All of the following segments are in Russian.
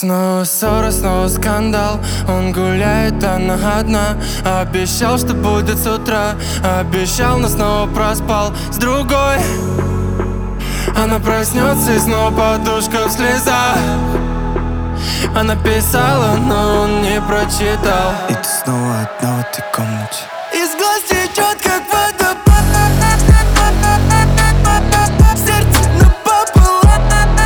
Снова ссора, снова скандал. Он гуляет, она одна. Обещал, что будет с утра. Обещал, но снова проспал с другой. Она проснется и снова подушка в слезах. Она писала, но он не прочитал. И ты снова одна в этой комнате. Из глаз течет, как водопад. Сердце напополам.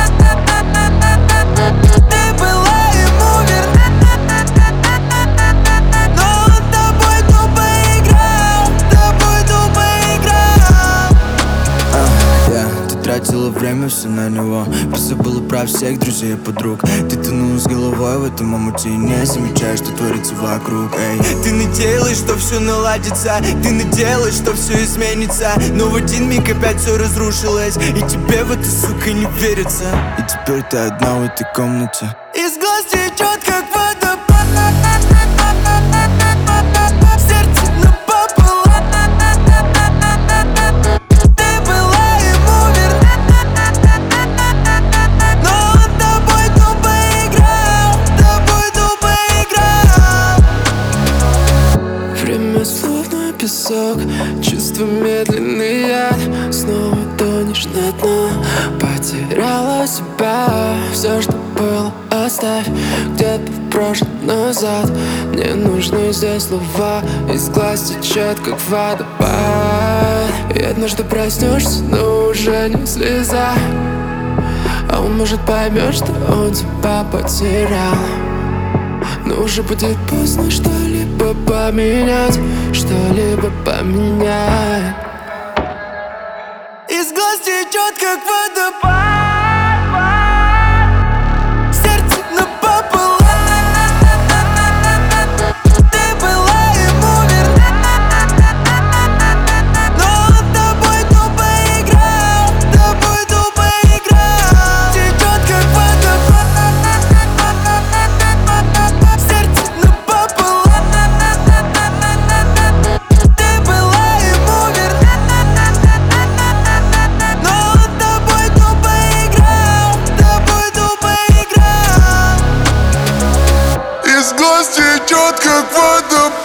Ты была ему верна, но он тобой тупо играл. Тобой тупо играл. Ты тратила время все на него. Позабыла про всех друзей и подруг. Ты тонула с головой в этом омуте и не замечаешь, что творится вокруг. Ты надеялась, что все наладится. Ты надеялась, что все изменится. Но в один миг опять все разрушилось. И тебе в это, сука, не верится. И теперь ты одна в этой комнате. Из глаз течет, как водопад. Сердце напополам. Ты была ему верна, но он тобой тупо играл. Тобой тупо играл. Время словно песок, чувство медленный яд. Снова тонешь на дно, потеряла себя. Все, что было, оставь где-то в прошлом назад. Не нужны здесь слова, из глаз течет, как водопад. И однажды проснешься, но уже не слеза. А он, может, поймет, что он тебя потерял. Но уже будет поздно что-либо поменять. Что-либо поменять. Из глаз течет, как водопад. Сердце напополам. Ты была ему верна, но он тобой тупо играл. Тобой тупо играл. Течет, как водопад. Сердце напополам. Ты была ему верна, но он тобой тупо играл. Тобой тупо играл. Из глаз течет, как водопад.